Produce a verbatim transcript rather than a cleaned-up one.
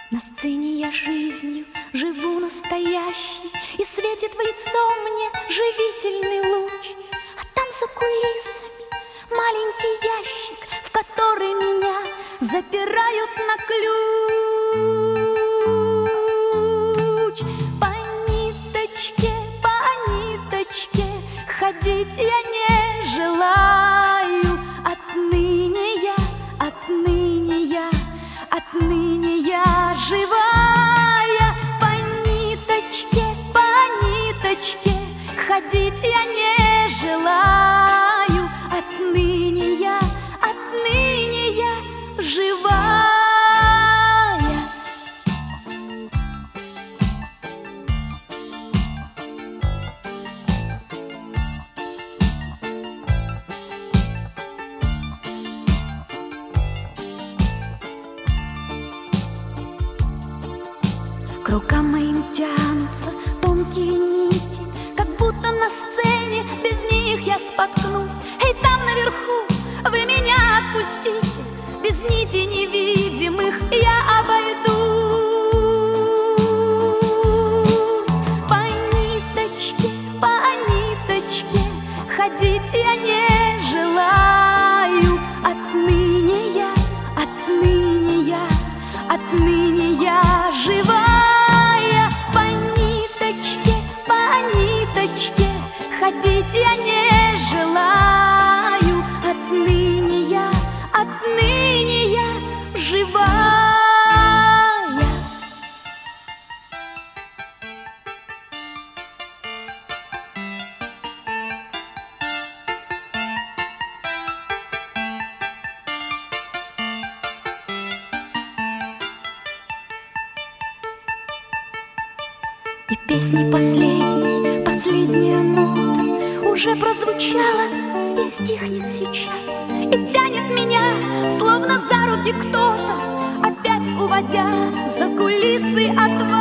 На сцене я жизнью живу настоящей, и светит в лицо мне живительный луч. А там за кулисами маленький ящик, в который меня запирают на ключ. По ниточке, по ниточке ходить я не желаю. Отныне я, отныне я, отныне я живая. По ниточке, по ниточке ходить я не желаю. Отныне я, отныне я живая. К рукам моим тянутся тонкие нити, как будто на сцене без них я споткнусь. Эй, там наверху вы меня отпустите, без нитей невидимых я обойдусь. По ниточке, по ниточке ходить я не желаю. Отныне я, отныне я, отныне я живая. Ходить я не желаю. Отныне я, отныне я живая. И песни последней, последняя нота уже прозвучала и стихнет сейчас, и тянет меня, словно за руки кто-то, опять уводя за кулисы от вас.